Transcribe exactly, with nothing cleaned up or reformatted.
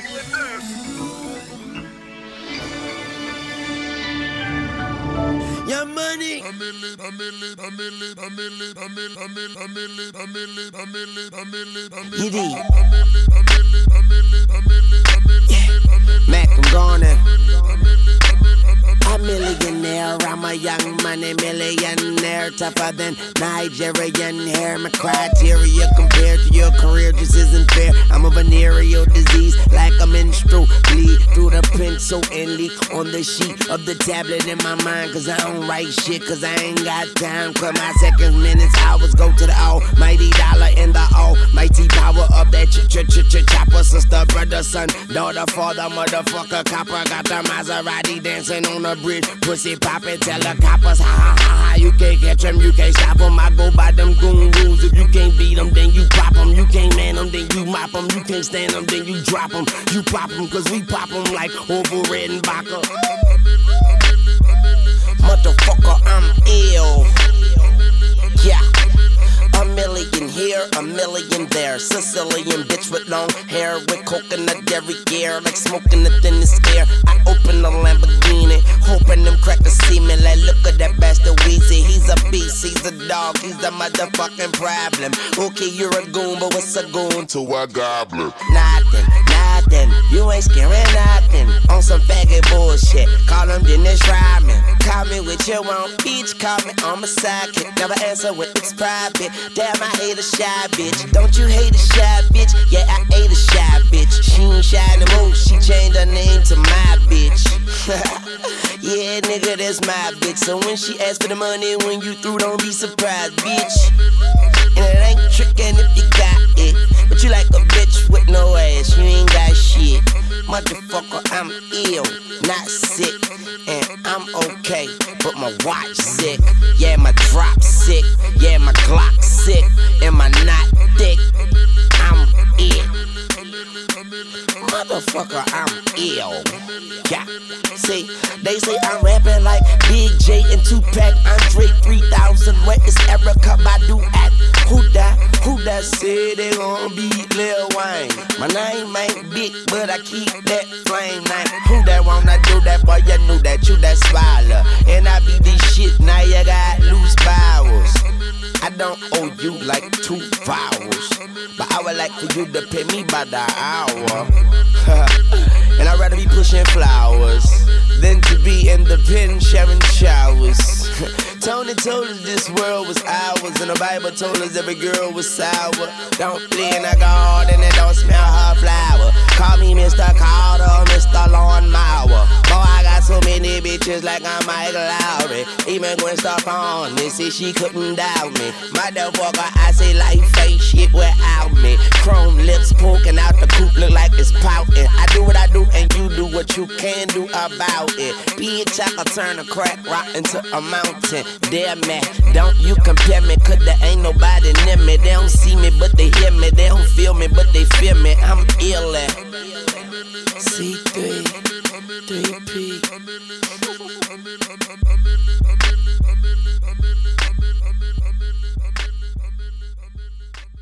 Your money. Yiddy. Mac, I'm gone. A millionaire, I'm a young money millionaire, tougher than Nigerian hair. My criteria compared to your career just isn't fair. I'm a venereal disease, like a menstrual bleed through the pencil and leak on the sheet of the tablet in my mind. Cause I don't write shit, cause I ain't got time. Cause my seconds, minutes, hours go to the almighty dollar and the almighty power of that ch ch ch ch chopper. Sister, brother, son, daughter, father, motherfucker, copper. Got the Maserati dancing on the bridge, pussy poppin', tell the coppers, ha ha ha ha, you can't catch them, you can't stop them. I go by them goon rules. If you can't beat them, then you pop them. You can't man them, then you mop them. You can't stand them, then you drop them. You pop them, cause we pop them like Orville Redenbacher. Motherfucker, I'm ill. Yeah. A million here, a million there. Sicilian bitch with long hair, with coconut dairy gear, like smoking the thinnest air. I open the Lamborghini, hoping them crackers see me. Like, look at that bastard Weezy. He's a beast, he's a dog, he's the motherfucking problem. Okay, you're a goon, but what's a goon to a goblin? Nothing, nothing. You ain't scaring nothing. On some faggot bullshit. Call him Dennis Rodman. Call me with your own peach. Call me on my sidekick. Never answer when it's private. Damn, I hate a shy bitch. Don't you hate a shy bitch? Yeah, I hate a shy bitch. She ain't shy no more. She changed her name to my bitch. Yeah, nigga, that's my bitch. So when she asks for the money, when you through, don't be surprised, bitch. And it ain't trickin' if you got it. But you like a bitch with no ass. You ain't got shit. Motherfucker, I'm ill, not sick. And I'm okay, but my watch sick. Yeah, my drop sick. Yeah, my Glock sick. Am I not thick? I'm ill. Motherfucker, I'm ill. Yeah. See, they say I'm rapping like Big J and Tupac. Andre three thousand. Where is Erykah Badu at? Who that? Who that said they gon' beat Lil Wayne? My name ain't big, but I keep that flame name. Who that wanna do that? Boy, you knew that, you that swallow. And I be this shit, now you got loose bowels. I don't owe you like two vowels, but I would like for you to pay me by the hour. And I'd rather be pushing flowers than to be in the pen sharing showers. Tony told us this world was ours, and the Bible told us every girl was sour. Don't play in the garden and don't smell her flower. Call me Mister Carter or Mister Lawnmower. Boy, I got so many bitches like I'm Mike Lowry. Even Gwen Stefani, they say she couldn't doubt me. Motherfucker, I say life ain't shit without me. Chrome lips poking out the coop, look like it's pouting. I do what I do and you do what you can do about it. Bitch, I can turn a crack rock into a mountain. Damn man, don't you compare me, cause there ain't nobody near me. They don't see me, but they hear me. They don't feel me, but they feel me. I'm ill at C three, three P.